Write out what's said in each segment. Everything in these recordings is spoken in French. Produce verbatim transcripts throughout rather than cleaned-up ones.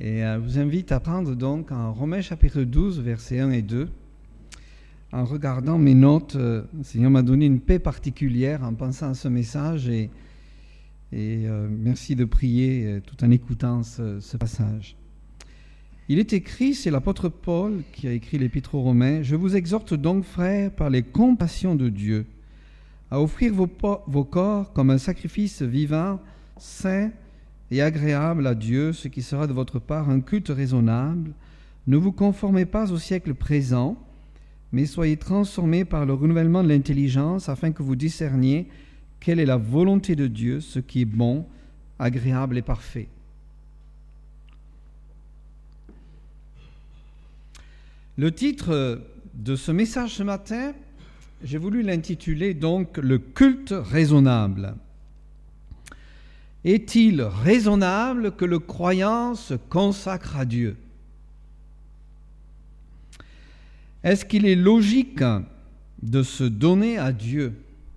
Et je vous invite à prendre donc en Romains chapitre douze, versets un et deux. En regardant mes notes, le Seigneur m'a donné une paix particulière en pensant à ce message et, et euh, merci de prier tout en écoutant ce, ce passage. Il est écrit, c'est l'apôtre Paul qui a écrit l'épître aux Romains, « Je vous exhorte donc, frères, par les compassions de Dieu, à offrir vos, vos corps comme un sacrifice vivant, saint et agréable à Dieu, ce qui sera de votre part un culte raisonnable. Ne vous conformez pas au siècle présent, mais soyez transformés par le renouvellement de l'intelligence, afin que vous discerniez quelle est la volonté de Dieu, ce qui est bon, agréable et parfait. » Le titre de ce message ce matin, j'ai voulu l'intituler donc « Le culte raisonnable ». Est-il raisonnable que le croyant se consacre à Dieu? Est-ce qu'il est logique de se donner à Dieu?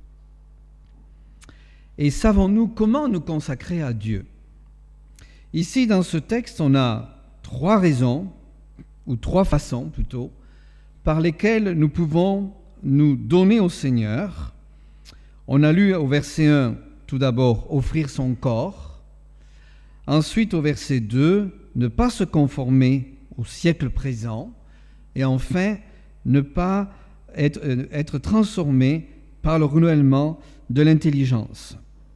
Et savons-nous comment nous consacrer à Dieu? Ici, dans ce texte, on a trois raisons, ou trois façons plutôt, par lesquelles nous pouvons nous donner au Seigneur. On a lu au verset un, tout d'abord, offrir son corps. Ensuite, au verset deux, ne pas se conformer au siècle présent. Et enfin, ne pas être, être transformé par le renouvellement de l'intelligence.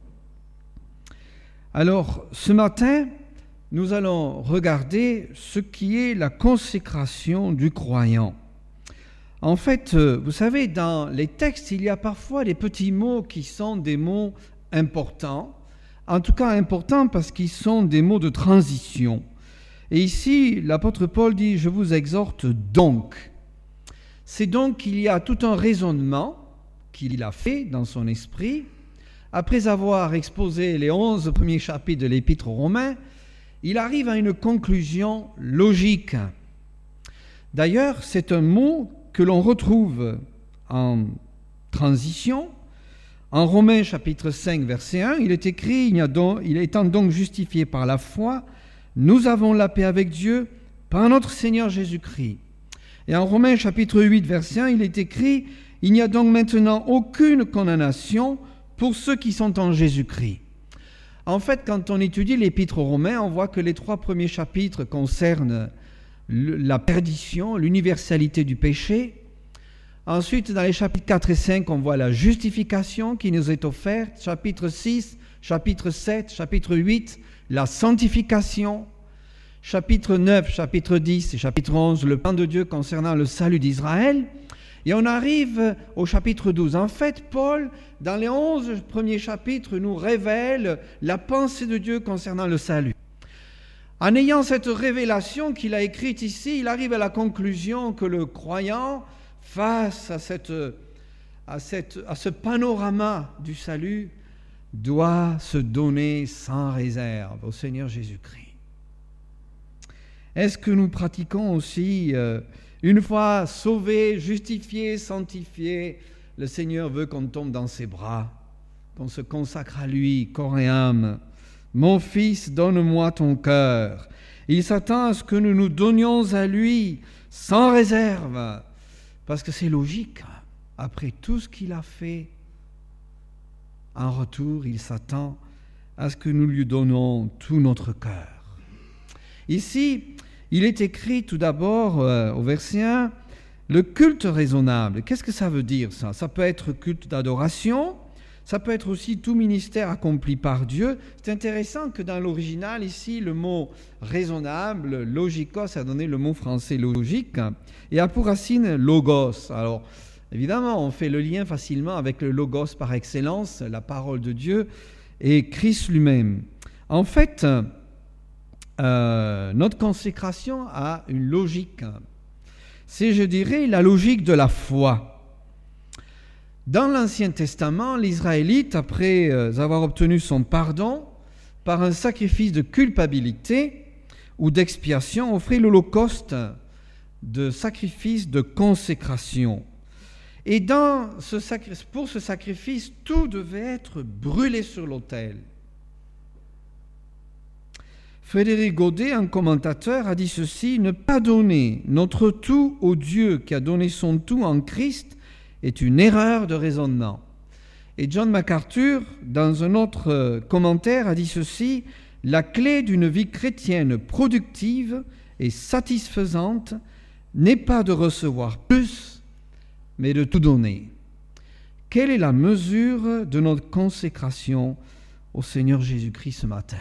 Alors, ce matin, nous allons regarder ce qui est la consécration du croyant. En fait, vous savez, dans les textes, il y a parfois des petits mots qui sont des mots importants, en tout cas importants parce qu'ils sont des mots de transition. Et ici, l'apôtre Paul dit « Je vous exhorte donc ». C'est donc qu'il y a tout un raisonnement qu'il a fait dans son esprit. Après avoir exposé les onze premiers chapitres de l'Épître aux Romains, il arrive à une conclusion logique. D'ailleurs, c'est un mot que l'on retrouve en transition. En Romains chapitre cinq, verset un, il est écrit, il, y a donc, il étant donc justifié par la foi, nous avons la paix avec Dieu par notre Seigneur Jésus-Christ. Et en Romains chapitre huit, verset un, il est écrit, il n'y a donc maintenant aucune condamnation pour ceux qui sont en Jésus-Christ. En fait, quand on étudie l'Épître aux Romains, on voit que les trois premiers chapitres concernent la perdition, l'universalité du péché. Ensuite, dans les chapitres quatre et cinq, on voit la justification qui nous est offerte. Chapitre six, chapitre sept, chapitre huit, la sanctification. Chapitre neuf, chapitre dix et chapitre onze, le plan de Dieu concernant le salut d'Israël. Et on arrive au chapitre douze. En fait, Paul, dans les onze premiers chapitres, nous révèle la pensée de Dieu concernant le salut. En ayant cette révélation qu'il a écrite ici, il arrive à la conclusion que le croyant, face à, cette, à, cette, à ce panorama du salut, doit se donner sans réserve au Seigneur Jésus-Christ. Est-ce que nous pratiquons aussi, euh, une fois sauvés, justifiés, sanctifiés, le Seigneur veut qu'on tombe dans ses bras, qu'on se consacre à lui, corps et âme. Mon fils, donne-moi ton cœur. Il s'attend à ce que nous nous donnions à lui sans réserve, parce que c'est logique. Après tout ce qu'il a fait, en retour, il s'attend à ce que nous lui donnons tout notre cœur. Ici, il est écrit tout d'abord euh, au verset un, le culte raisonnable. Qu'est-ce que ça veut dire ça? Ça peut être culte d'adoration, ça peut être aussi tout ministère accompli par Dieu. C'est intéressant que dans l'original, ici, le mot raisonnable, logikos, a donné le mot français logique, et a pour racine logos. Alors, évidemment, on fait le lien facilement avec le logos par excellence, la parole de Dieu, et Christ lui-même. En fait, Euh, notre consécration a une logique. C'est, je dirais, la logique de la foi. Dans l'Ancien Testament, l'Israélite, après avoir obtenu son pardon par un sacrifice de culpabilité ou d'expiation, offrit l'holocauste de sacrifice de consécration. Et dans ce sacrifice, pour ce sacrifice, tout devait être brûlé sur l'autel. Frédéric Godet, un commentateur, a dit ceci: « Ne pas donner notre tout au Dieu qui a donné son tout en Christ est une erreur de raisonnement. » Et John MacArthur, dans un autre commentaire, a dit ceci: « La clé d'une vie chrétienne productive et satisfaisante n'est pas de recevoir plus, mais de tout donner. » Quelle est la mesure de notre consécration au Seigneur Jésus-Christ ce matin?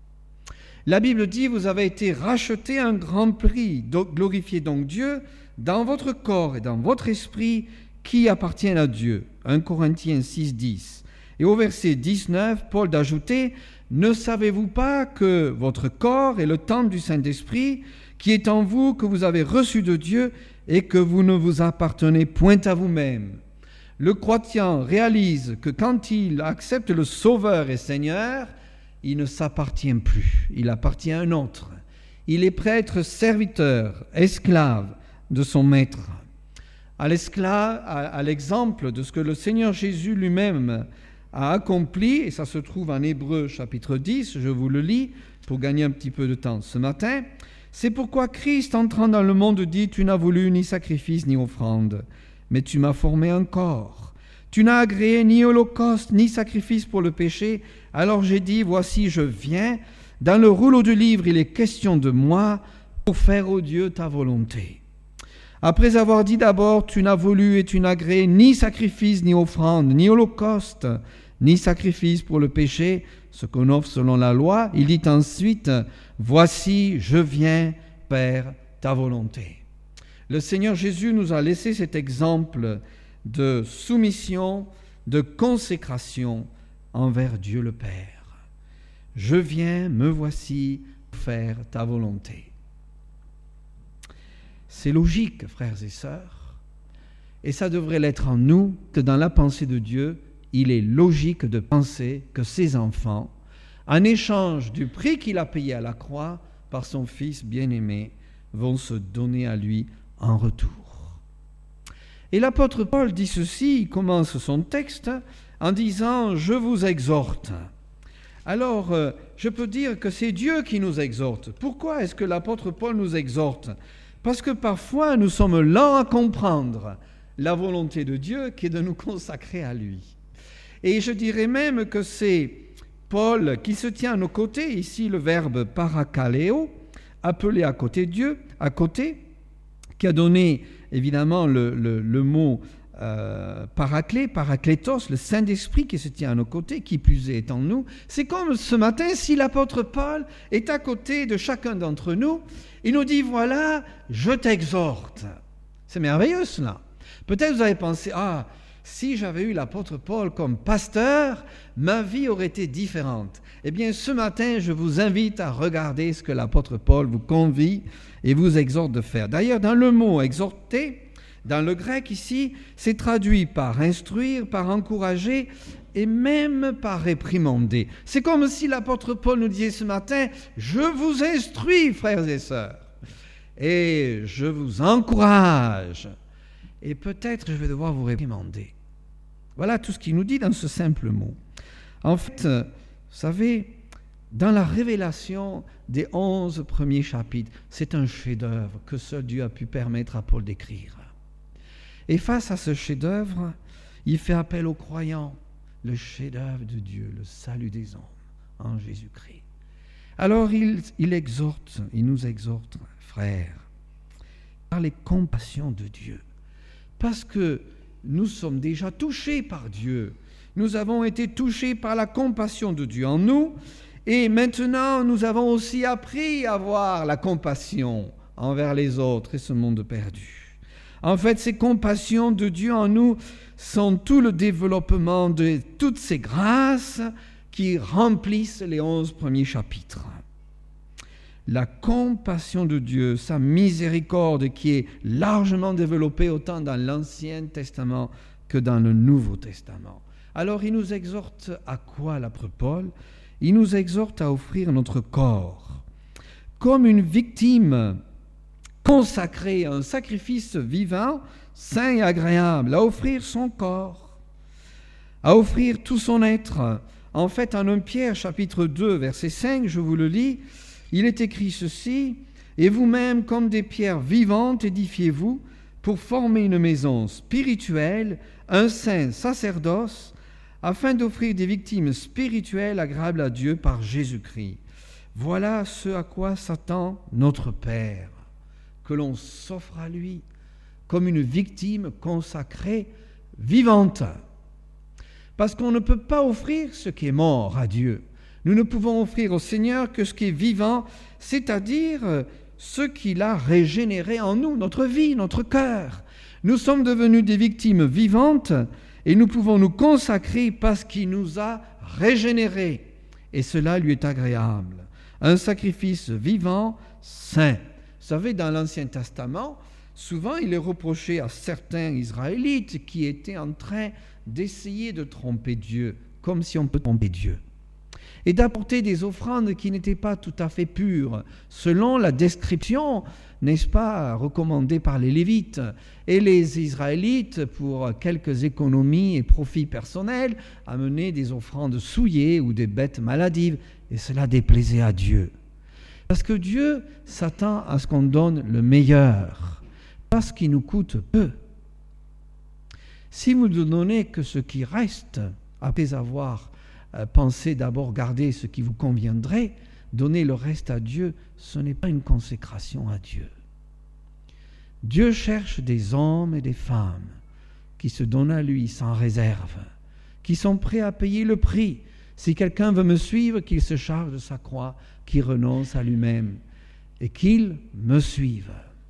La Bible dit: « Vous avez été rachetés à un grand prix, donc glorifiez donc Dieu dans votre corps et dans votre esprit qui appartiennent à Dieu. » un Corinthiens six, dix. Et au verset dix-neuf, Paul d'ajouter: « Ne savez-vous pas que votre corps est le temple du Saint-Esprit qui est en vous, que vous avez reçu de Dieu et que vous ne vous appartenez point à vous-même. » Le croyant réalise que quand il accepte le Sauveur et Seigneur, il ne s'appartient plus, il appartient à un autre. Il est prêt à être serviteur, esclave de son maître. À l'esclave, à l'exemple de ce que le Seigneur Jésus lui-même a accompli, et ça se trouve en Hébreux chapitre dix, je vous le lis pour gagner un petit peu de temps ce matin. C'est pourquoi Christ, entrant dans le monde, dit: « Tu n'as voulu ni sacrifice ni offrande, mais tu m'as formé un corps. Tu n'as agréé ni holocauste ni sacrifice pour le péché. Alors j'ai dit: voici, je viens. Dans le rouleau du livre, il est question de moi pour faire, ô Dieu, ta volonté. » Après avoir dit d'abord: « Tu n'as voulu et tu n'as agréé ni sacrifice ni offrande, ni holocauste, ni sacrifice pour le péché, ce qu'on offre selon la loi. » Il dit ensuite: « Voici, je viens, Père, ta volonté. » Le Seigneur Jésus nous a laissé cet exemple de soumission, de consécration envers Dieu le Père. Je viens, me voici, faire ta volonté. C'est logique, frères et sœurs, et ça devrait l'être en nous, que dans la pensée de Dieu, il est logique de penser que ses enfants, en échange du prix qu'il a payé à la croix par son Fils bien-aimé, vont se donner à lui en retour. Et l'apôtre Paul dit ceci, il commence son texte en disant: « Je vous exhorte ». Alors, euh, je peux dire que c'est Dieu qui nous exhorte. Pourquoi est-ce que l'apôtre Paul nous exhorte ? Parce que parfois, nous sommes lents à comprendre la volonté de Dieu qui est de nous consacrer à lui. Et je dirais même que c'est Paul qui se tient à nos côtés, ici le verbe parakaleo, appelé à côté de Dieu, à côté, qui a donné évidemment le, le, le mot euh, paraclé, paraklétos, le Saint-Esprit qui se tient à nos côtés, qui plus est en nous. C'est comme ce matin, si l'apôtre Paul est à côté de chacun d'entre nous, il nous dit: voilà, je t'exhorte. C'est merveilleux cela. Peut-être vous avez pensé: ah, si j'avais eu l'apôtre Paul comme pasteur, ma vie aurait été différente. Eh bien, ce matin, je vous invite à regarder ce que l'apôtre Paul vous convie et vous exhorte de faire. D'ailleurs, dans le mot exhorter, dans le grec ici, c'est traduit par instruire, par encourager et même par réprimander. C'est comme si l'apôtre Paul nous disait ce matin: je vous instruis, frères et sœurs, et je vous encourage, et peut-être je vais devoir vous réprimander. Voilà tout ce qu'il nous dit dans ce simple mot. En fait, vous savez, dans la révélation des onze premiers chapitres, c'est un chef-d'œuvre que seul Dieu a pu permettre à Paul d'écrire. Et face à ce chef-d'œuvre, il fait appel aux croyants, le chef-d'œuvre de Dieu, le salut des hommes en Jésus-Christ. Alors il, il exhorte, il nous exhorte, frères, par les compassions de Dieu, parce que nous sommes déjà touchés par Dieu. Nous avons été touchés par la compassion de Dieu en nous, et maintenant nous avons aussi appris à avoir la compassion envers les autres et ce monde perdu. En fait, ces compassions de Dieu en nous sont tout le développement de toutes ces grâces qui remplissent les onze premiers chapitres. La compassion de Dieu, sa miséricorde qui est largement développée autant dans l'Ancien Testament que dans le Nouveau Testament. Alors il nous exhorte à quoi, l'apôtre Paul ? Il nous exhorte à offrir notre corps comme une victime consacrée à un sacrifice vivant, saint et agréable, à offrir son corps, à offrir tout son être. En fait, en un Pierre chapitre deux, verset cinq, je vous le lis, Il est écrit ceci, « Et vous-même, comme des pierres vivantes, édifiez-vous pour former une maison spirituelle, un saint sacerdoce, afin d'offrir des victimes spirituelles agréables à Dieu par Jésus-Christ. Voilà ce à quoi s'attend notre Père, que l'on s'offre à lui comme une victime consacrée, vivante. » Parce qu'on ne peut pas offrir ce qui est mort à Dieu. Nous ne pouvons offrir au Seigneur que ce qui est vivant, c'est-à-dire ce qu'il a régénéré en nous, notre vie, notre cœur. Nous sommes devenus des victimes vivantes et nous pouvons nous consacrer parce qu'il nous a régénérés. Et cela lui est agréable. Un sacrifice vivant, saint. Vous savez, dans l'Ancien Testament, souvent il est reproché à certains Israélites qui étaient en train d'essayer de tromper Dieu, comme si on peut tromper Dieu, et d'apporter des offrandes qui n'étaient pas tout à fait pures, selon la description, n'est-ce pas, recommandée par les Lévites. Et les Israélites, pour quelques économies et profits personnels, amenaient des offrandes souillées ou des bêtes maladives, et cela déplaisait à Dieu. Parce que Dieu s'attend à ce qu'on donne le meilleur, pas ce qui nous coûte peu. Si vous ne donnez que ce qui reste, après avoir pensé d'abord garder ce qui vous conviendrait, donner le reste à Dieu, ce n'est pas une consécration à Dieu. Dieu cherche des hommes et des femmes qui se donnent à lui sans réserve, qui sont prêts à payer le prix. Si quelqu'un veut me suivre, qu'il se charge de sa croix, qu'il renonce à lui-même et qu'il me suive.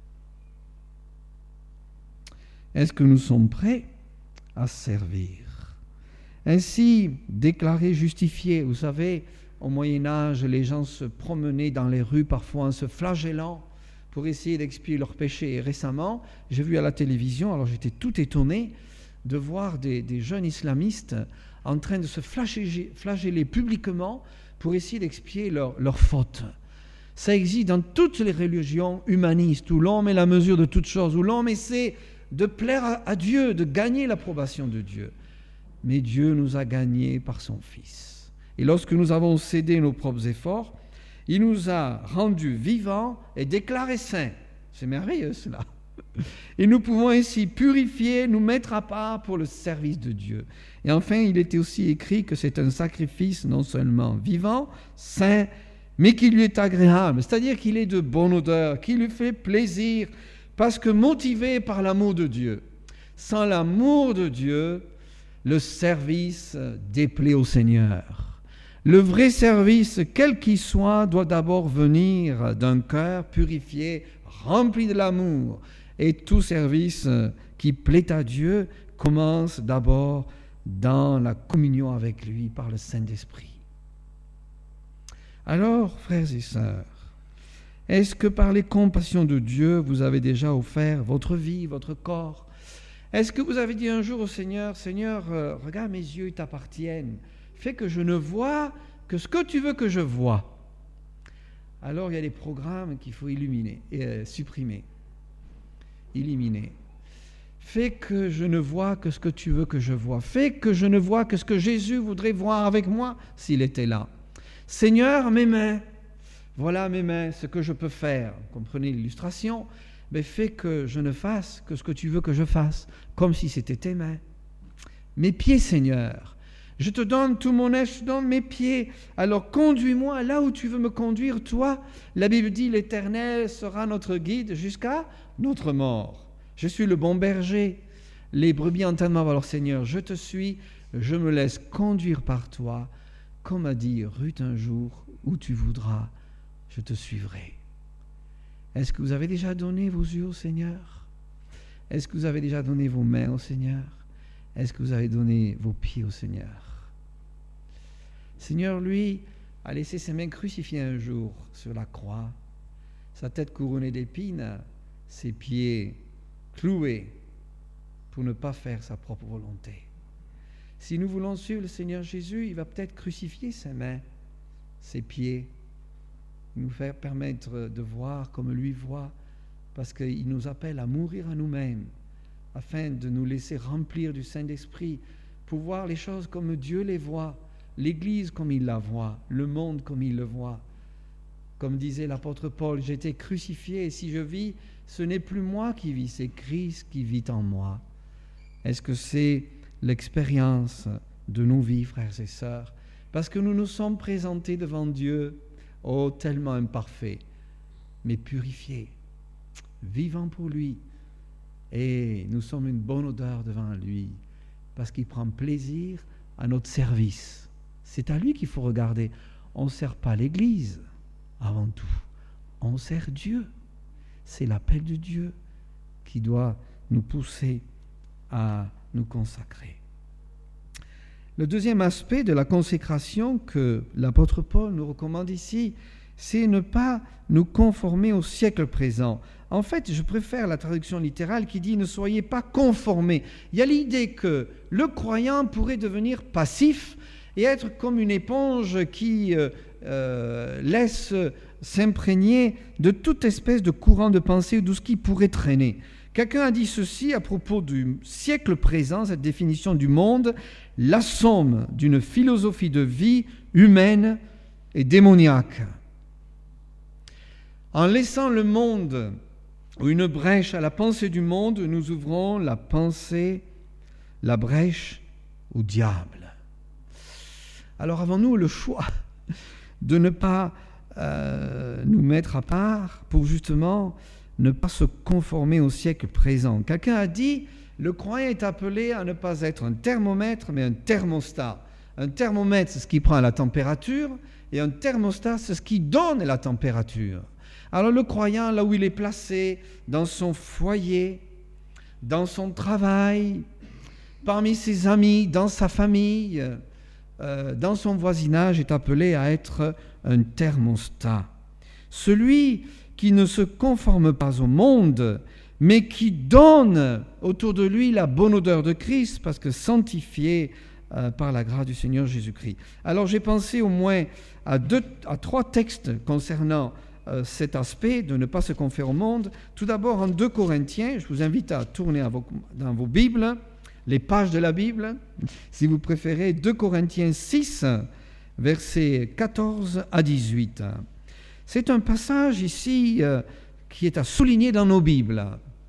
Est-ce que nous sommes prêts à servir? Ainsi, déclaré justifié, vous savez, au Moyen-Âge, les gens se promenaient dans les rues parfois en se flagellant pour essayer d'expier leurs péchés. Et récemment, j'ai vu à la télévision, alors j'étais tout étonné de voir des, des jeunes islamistes en train de se flageller, flageller publiquement pour essayer d'expier leurs leur fautes. Ça existe dans toutes les religions humanistes, où l'homme est la mesure de toutes choses, où l'homme essaie de plaire à, à Dieu, de gagner l'approbation de Dieu. Mais Dieu nous a gagnés par son Fils. Et lorsque nous avons cédé nos propres efforts, il nous a rendus vivants et déclarés saints. C'est merveilleux cela. Et nous pouvons ainsi purifier, nous mettre à part pour le service de Dieu. Et enfin, il était aussi écrit que c'est un sacrifice non seulement vivant, saint, mais qui lui est agréable, c'est-à-dire qu'il est de bonne odeur, qui lui fait plaisir, parce que motivé par l'amour de Dieu. Sans l'amour de Dieu, le service déplaît au Seigneur. Le vrai service, quel qu'il soit, doit d'abord venir d'un cœur purifié, rempli de l'amour. Et tout service qui plaît à Dieu commence d'abord dans la communion avec lui par le Saint-Esprit. Alors, frères et sœurs, est-ce que par les compassions de Dieu, vous avez déjà offert votre vie, votre corps? Est-ce que vous avez dit un jour au Seigneur, « Seigneur, euh, regarde, mes yeux t'appartiennent, fais que je ne vois que ce que tu veux que je vois. » Alors il y a des programmes qu'il faut illuminer, et, euh, supprimer, éliminer. Fais que je ne vois que ce que tu veux que je vois. Fais que je ne vois que ce que Jésus voudrait voir avec moi s'il était là. Seigneur, mes mains, voilà mes mains, ce que je peux faire. Vous comprenez l'illustration? Mais fais que je ne fasse que ce que tu veux que je fasse, comme si c'était tes mains. Mes pieds, Seigneur, je te donne tout mon être, je te donne mes pieds. Alors conduis-moi là où tu veux me conduire, toi. La Bible dit, l'Éternel sera notre guide jusqu'à notre mort. Je suis le bon berger. Les brebis entendent ma voix. Alors Seigneur, je te suis, je me laisse conduire par toi. Comme a dit Ruth un jour, où tu voudras, je te suivrai. Est-ce que vous avez déjà donné vos yeux au Seigneur? Est-ce que vous avez déjà donné vos mains au Seigneur? Est-ce que vous avez donné vos pieds au Seigneur? Seigneur, lui, a laissé ses mains crucifiées un jour sur la croix, sa tête couronnée d'épines, ses pieds cloués pour ne pas faire sa propre volonté. Si nous voulons suivre le Seigneur Jésus, il va peut-être crucifier ses mains, ses pieds, nous faire permettre de voir comme lui voit, parce qu'il nous appelle à mourir à nous-mêmes, afin de nous laisser remplir du Saint-Esprit, pour voir les choses comme Dieu les voit, l'Église comme il la voit, le monde comme il le voit, Comme disait l'apôtre Paul, j'ai été crucifié et si je vis, ce n'est plus moi qui vis, c'est Christ qui vit en moi. Est-ce que c'est l'expérience de nos vies, frères et sœurs? Parce que nous nous sommes présentés devant Dieu, oh, tellement imparfaits, mais purifiés, vivants pour lui. Et nous sommes une bonne odeur devant lui, parce qu'il prend plaisir à notre service. C'est à lui qu'il faut regarder. On ne sert pas l'Église, avant tout. On sert Dieu. C'est l'appel de Dieu qui doit nous pousser à nous consacrer. Le deuxième aspect de la consécration que l'apôtre Paul nous recommande ici, c'est ne pas nous conformer au siècle présent. En fait, je préfère la traduction littérale qui dit « ne soyez pas conformés ». Il y a l'idée que le croyant pourrait devenir passif et être comme une éponge qui euh, euh, laisse s'imprégner de toute espèce de courant de pensée ou de ce qui pourrait traîner. Quelqu'un a dit ceci à propos du siècle présent, cette définition du monde, la somme d'une philosophie de vie humaine et démoniaque. En laissant le monde ou une brèche à la pensée du monde, nous ouvrons la pensée, la brèche au diable. Alors avons-nous le choix de ne pas euh, nous mettre à part pour justement ne pas se conformer au siècle présent? Quelqu'un a dit, le croyant est appelé à ne pas être un thermomètre, mais un thermostat. Un thermomètre, c'est ce qui prend la température, et un thermostat, c'est ce qui donne la température. Alors le croyant, là où il est placé, dans son foyer, dans son travail, parmi ses amis, dans sa famille, euh, dans son voisinage, est appelé à être un thermostat. Celui qui ne se conforme pas au monde, mais qui donne autour de lui la bonne odeur de Christ, parce que sanctifié euh, par la grâce du Seigneur Jésus-Christ. Alors j'ai pensé au moins à, deux, à trois textes concernant euh, cet aspect de ne pas se conformer au monde. Tout d'abord en deux Corinthiens, je vous invite à tourner à vos, dans vos Bibles, les pages de la Bible, si vous préférez, deux Corinthiens six, versets quatorze à dix-huit. C'est un passage ici euh, qui est à souligner dans nos Bibles,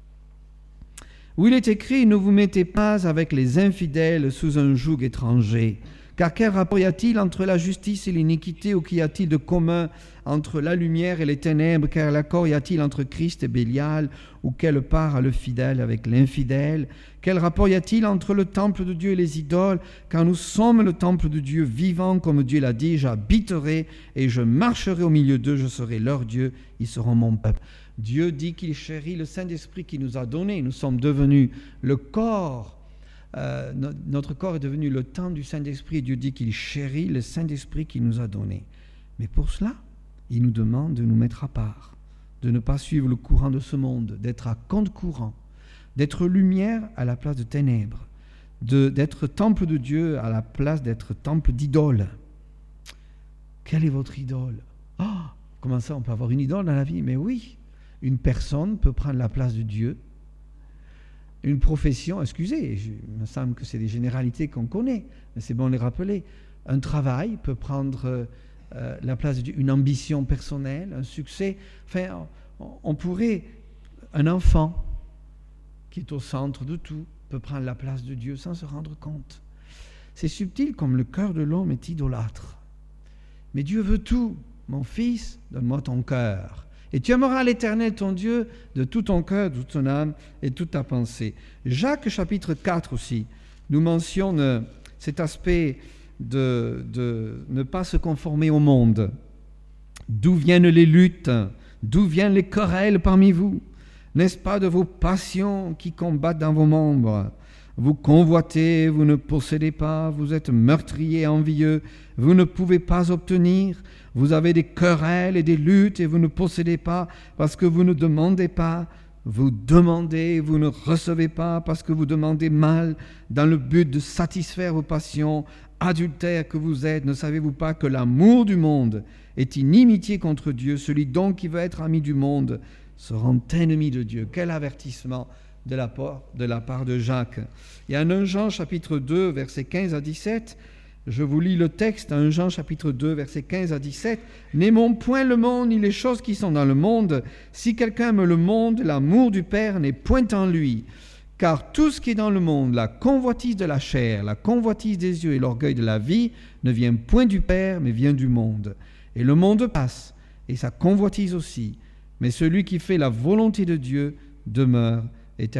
où il est écrit « Ne vous mettez pas avec les infidèles sous un joug étranger, car quel rapport y a-t-il entre la justice et l'iniquité, ou qu'y a-t-il de commun entre la lumière et les ténèbres, quel accord y a-t-il entre Christ et Bélial, ou quelle part a le fidèle avec l'infidèle? Quel rapport y a-t-il entre le temple de Dieu et les idoles, car nous sommes le temple de Dieu vivant, comme Dieu l'a dit, j'habiterai et je marcherai au milieu d'eux, je serai leur Dieu, ils seront mon peuple. » Dieu dit qu'il chérit le Saint-Esprit qu'il nous a donné. Nous sommes devenus le corps. Euh, no- notre corps est devenu le temple du Saint-Esprit. Dieu dit qu'il chérit le Saint-Esprit qu'il nous a donné. Mais pour cela, il nous demande de nous mettre à part, de ne pas suivre le courant de ce monde, d'être à contre-courant, d'être lumière à la place de ténèbres, de, d'être temple de Dieu à la place d'être temple d'idole. Quelle est votre idole? Ah, oh, comment ça, on peut avoir une idole dans la vie? Mais oui. Une personne peut prendre la place de Dieu. Une profession, excusez, je, il me semble que c'est des généralités qu'on connaît, mais c'est bon de les rappeler. Un travail peut prendre euh, la place de Dieu. Une ambition personnelle, un succès. Enfin, on, on pourrait, un enfant qui est au centre de tout peut prendre la place de Dieu sans se rendre compte. C'est subtil comme le cœur de l'homme est idolâtre. Mais Dieu veut tout. Mon fils, donne-moi ton cœur. Et tu aimeras l'Éternel ton Dieu de tout ton cœur, de toute ton âme et de toute ta pensée. Jacques chapitre quatre aussi nous mentionne cet aspect de, de ne pas se conformer au monde. D'où viennent les luttes? D'où viennent les querelles parmi vous? N'est-ce pas de vos passions qui combattent dans vos membres? Vous convoitez, vous ne possédez pas, vous êtes meurtriers, envieux, vous ne pouvez pas obtenir, vous avez des querelles et des luttes et vous ne possédez pas parce que vous ne demandez pas, vous demandez, vous ne recevez pas parce que vous demandez mal dans le but de satisfaire vos passions, adultères que vous êtes. Ne savez-vous pas que l'amour du monde est inimitié contre Dieu? Celui donc qui veut être ami du monde sera ennemi de Dieu. Quel avertissement de la part de, la part de Jacques. Et en un Jean chapitre deux, versets quinze à dix-sept, Je vous lis le texte, un Jean chapitre deux, versets quinze à dix-sept. « N'aimons point le monde, ni les choses qui sont dans le monde. Si quelqu'un aime le monde, l'amour du Père n'est point en lui. Car tout ce qui est dans le monde, la convoitise de la chair, la convoitise des yeux et l'orgueil de la vie, ne vient point du Père, mais vient du monde. Et le monde passe, et sa convoitise aussi. Mais celui qui fait la volonté de Dieu demeure éternellement. »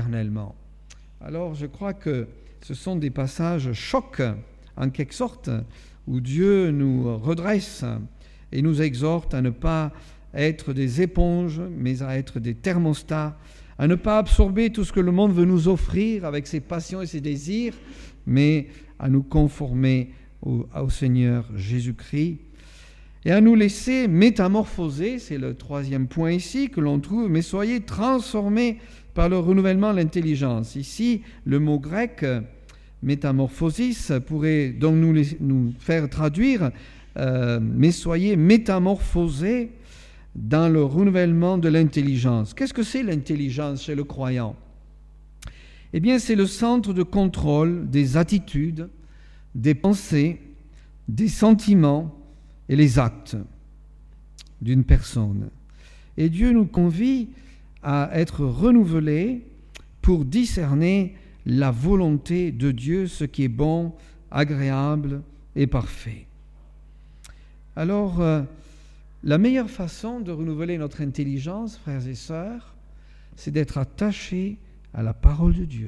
Alors je crois que ce sont des passages chocs, en quelque sorte, où Dieu nous redresse et nous exhorte à ne pas être des éponges, mais à être des thermostats, à ne pas absorber tout ce que le monde veut nous offrir avec ses passions et ses désirs, mais à nous conformer au, au Seigneur Jésus-Christ et à nous laisser métamorphoser, c'est le troisième point ici que l'on trouve, mais soyez transformés par le renouvellement de l'intelligence. Ici, le mot grec métamorphosis pourrait donc nous, les, nous faire traduire euh, mais soyez métamorphosés dans le renouvellement de l'intelligence. Qu'est-ce que c'est l'intelligence chez le croyant? Eh bien, c'est le centre de contrôle des attitudes, des pensées, des sentiments et les actes d'une personne. Et Dieu nous convie à être renouvelés pour discerner la volonté de Dieu, ce qui est bon, agréable et parfait. Alors, euh, la meilleure façon de renouveler notre intelligence, frères et sœurs, c'est d'être attachés à la parole de Dieu.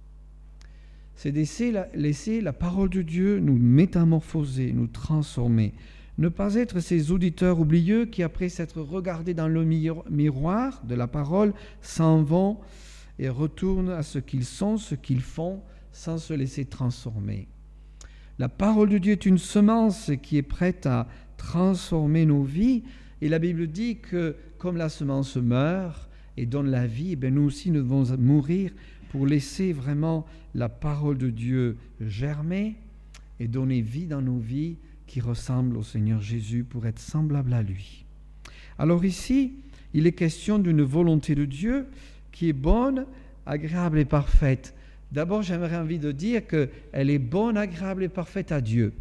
C'est de laisser la, laisser la parole de Dieu nous métamorphoser, nous transformer. Ne pas être ces auditeurs oublieux qui, après s'être regardés dans le miroir de la parole, s'en vont et retournent à ce qu'ils sont, ce qu'ils font, sans se laisser transformer. La parole de Dieu est une semence qui est prête à transformer nos vies. Et la Bible dit que comme la semence meurt et donne la vie, eh nous aussi nous devons mourir pour laisser vraiment la parole de Dieu germer et donner vie dans nos vies qui ressemblent au Seigneur Jésus pour être semblables à lui. Alors ici, il est question d'une volonté de Dieu qui est bonne, agréable et parfaite. D'abord, j'aimerais envie de dire qu'elle est bonne, agréable et parfaite à Dieu.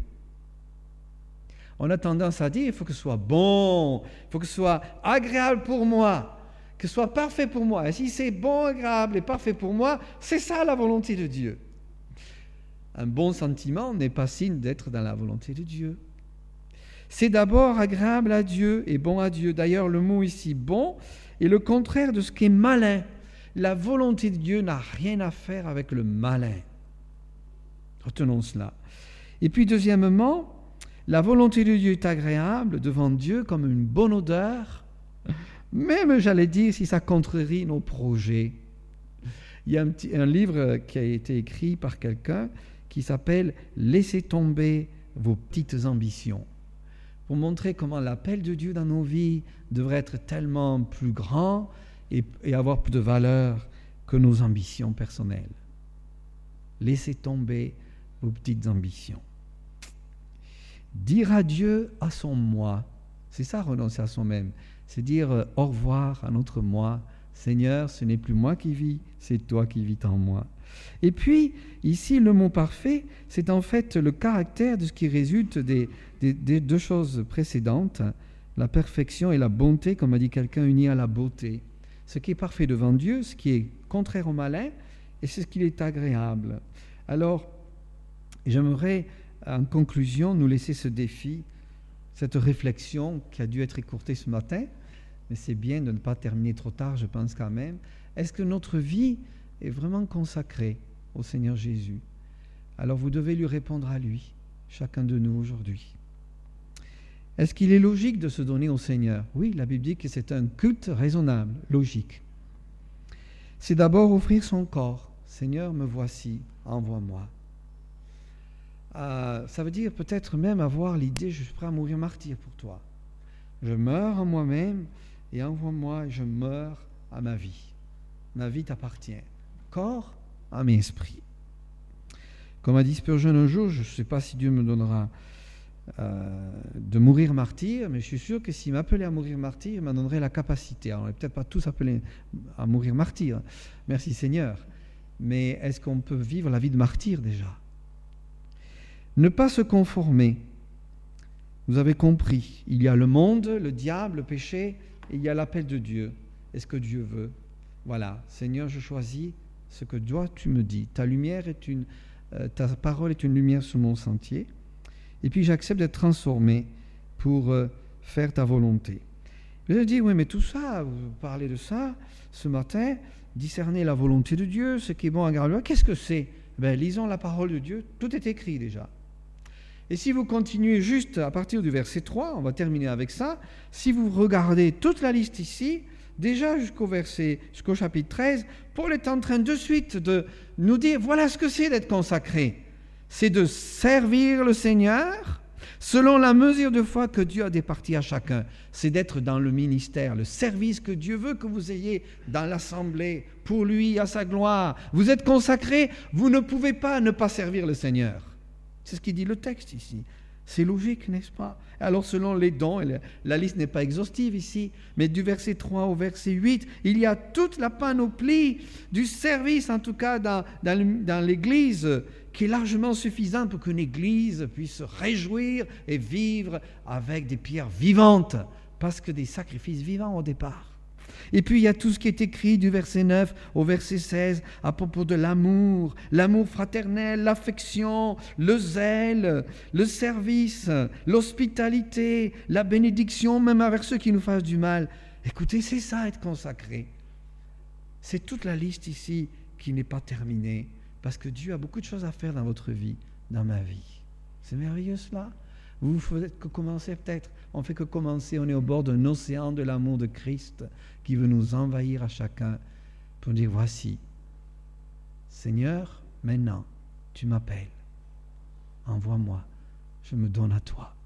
On a tendance à dire, il faut que ce soit bon, il faut que ce soit agréable pour moi, que ce soit parfait pour moi. Et si c'est bon, agréable et parfait pour moi, c'est ça la volonté de Dieu. Un bon sentiment n'est pas signe d'être dans la volonté de Dieu. C'est d'abord agréable à Dieu et bon à Dieu. D'ailleurs, le mot ici « bon » est le contraire de ce qui est malin. La volonté de Dieu n'a rien à faire avec le malin. Retenons cela. Et puis, deuxièmement, la volonté de Dieu est agréable devant Dieu comme une bonne odeur, même, j'allais dire, si ça contredit nos projets. Il y a un, petit, un livre qui a été écrit par quelqu'un qui s'appelle « Laissez tomber vos petites ambitions ». Pour montrer comment l'appel de Dieu dans nos vies devrait être tellement plus grand et, et avoir plus de valeur que nos ambitions personnelles. Laissez tomber vos petites ambitions. Dire adieu à son moi, c'est ça renoncer à soi-même, c'est dire au revoir à notre moi. Seigneur, ce n'est plus moi qui vis, c'est toi qui vis en moi. Et puis, ici, le mot parfait, c'est en fait le caractère de ce qui résulte des, des, des deux choses précédentes, la perfection et la bonté, comme a dit quelqu'un, unis à la beauté. Ce qui est parfait devant Dieu, ce qui est contraire au malin, et c'est ce qui est agréable. Alors, j'aimerais, en conclusion, nous laisser ce défi, cette réflexion qui a dû être écourtée ce matin, mais c'est bien de ne pas terminer trop tard, je pense quand même. Est-ce que notre vie est vraiment consacrée au Seigneur Jésus? Alors vous devez lui répondre à lui, chacun de nous aujourd'hui. Est-ce qu'il est logique de se donner au Seigneur? Oui, la Bible dit que c'est un culte raisonnable, logique. C'est d'abord offrir son corps. Seigneur, me voici, envoie-moi. Euh, ça veut dire peut-être même avoir l'idée, je suis prêt à mourir martyr pour toi. Je meurs en moi-même et envoie-moi, je meurs à ma vie. Ma vie t'appartient. Corps, âme et esprit. Comme a dit Spurgeon un jour, je ne sais pas si Dieu me donnera euh, de mourir martyr, mais je suis sûr que s'il m'appelait à mourir martyr, il m'en donnerait la capacité. Alors, on n'est peut-être pas tous appelés à mourir martyr. Merci Seigneur. Mais est-ce qu'on peut vivre la vie de martyr déjà? Ne pas se conformer. Vous avez compris, il y a le monde, le diable, le péché, et il y a l'appel de Dieu. Est-ce que Dieu veut? Voilà, Seigneur, je choisis ce que toi tu me dis. Ta lumière est une, euh, ta parole est une lumière sur mon sentier. Et puis j'accepte d'être transformé pour euh, faire ta volonté. Vous allez dire, oui, mais tout ça, vous parlez de ça ce matin, discerner la volonté de Dieu, ce qui est bon à garder. Qu'est-ce que c'est? Ben, lisons la parole de Dieu, tout est écrit déjà. Et si vous continuez juste à partir du verset trois, on va terminer avec ça, si vous regardez toute la liste ici, déjà jusqu'au verset, jusqu'au chapitre treize, Paul est en train de suite de nous dire, voilà ce que c'est d'être consacré. C'est de servir le Seigneur selon la mesure de foi que Dieu a départie à chacun. C'est d'être dans le ministère, le service que Dieu veut que vous ayez dans l'assemblée, pour lui, à sa gloire. Vous êtes consacré, vous ne pouvez pas ne pas servir le Seigneur. C'est ce qui dit le texte ici. C'est logique, n'est-ce pas? Alors selon les dons, la liste n'est pas exhaustive ici, mais du verset trois au verset huit, il y a toute la panoplie du service, en tout cas dans, dans, dans l'Église, qui est largement suffisante pour qu'une Église puisse se réjouir et vivre avec des pierres vivantes, parce que des sacrifices vivants au départ. Et puis il y a tout ce qui est écrit du verset neuf au verset seize à propos de l'amour, l'amour fraternel, l'affection, le zèle, le service, l'hospitalité, la bénédiction, même avec ceux qui nous fassent du mal. Écoutez, c'est ça être consacré. C'est toute la liste ici qui n'est pas terminée, parce que Dieu a beaucoup de choses à faire dans votre vie, dans ma vie. C'est merveilleux cela. Vous ne faites que commencer peut-être. On ne fait que commencer, on est au bord d'un océan de l'amour de Christ qui veut nous envahir à chacun pour dire, voici, Seigneur, maintenant, tu m'appelles. Envoie-moi, je me donne à toi.